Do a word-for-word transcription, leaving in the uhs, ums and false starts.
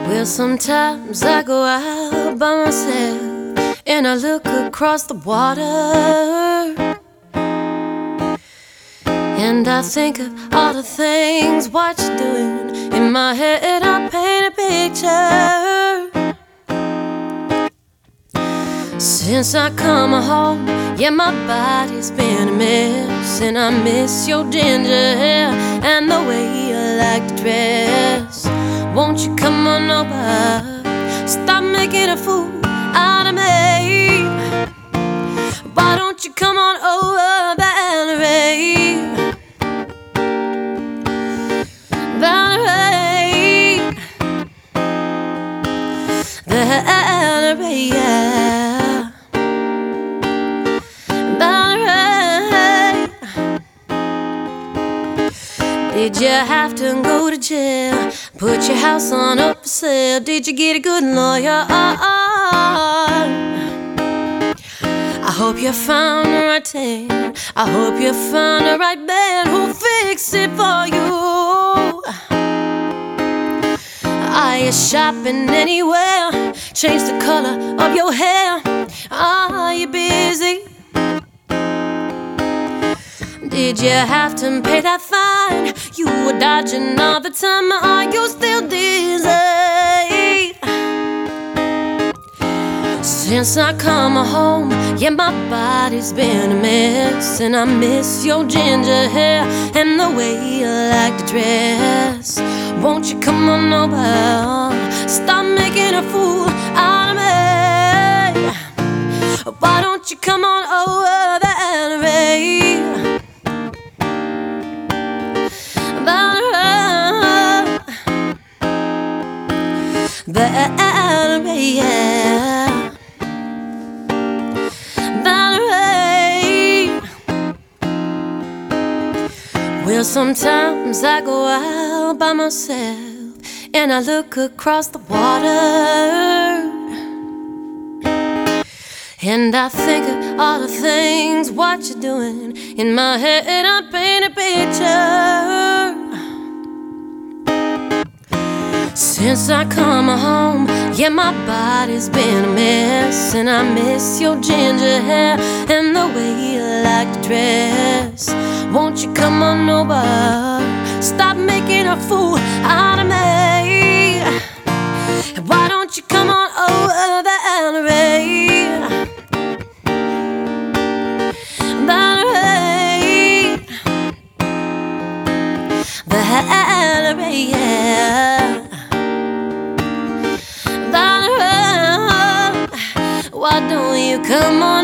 Well, sometimes I go out by myself and I look across the water, and I think of all the things what you're doing. In my head I paint a picture. Since I come home, yeah, my body's been a mess, and I miss your ginger hair and the way you like to dress. Won't you come on over, stop making a fool out of me? Why don't you come on over, Valerie? Valerie, Valerie, yeah. Valerie, did you have to go to jail? Put your house on up for sale? Did you get a good lawyer? I hope you found the right thing. I hope you found the right man who'll fix it for you. Are you shopping anywhere? Change the color of your hair. Are you busy? Did you have to pay that fine? You were dodging all the time. Are you still dizzy? Since I come home, yeah, my body's been a mess, and I miss your ginger hair and the way you like to dress. Won't you come on over, stop making a fool out of me? Why don't you come on over, Valerie? Valerie, Valerie, yeah. Valerie. Well, sometimes I go out by myself and I look across the water, and I think of all the things what you're doing. In my head I paint a picture. Since I come home, yeah, my body's been a mess, and I miss your ginger hair and the way you like to dress. Won't you come on over, stop making a fool out of me? Why don't you come on over, Valerie? Valerie, Valerie, yeah. Valerie, why don't you come on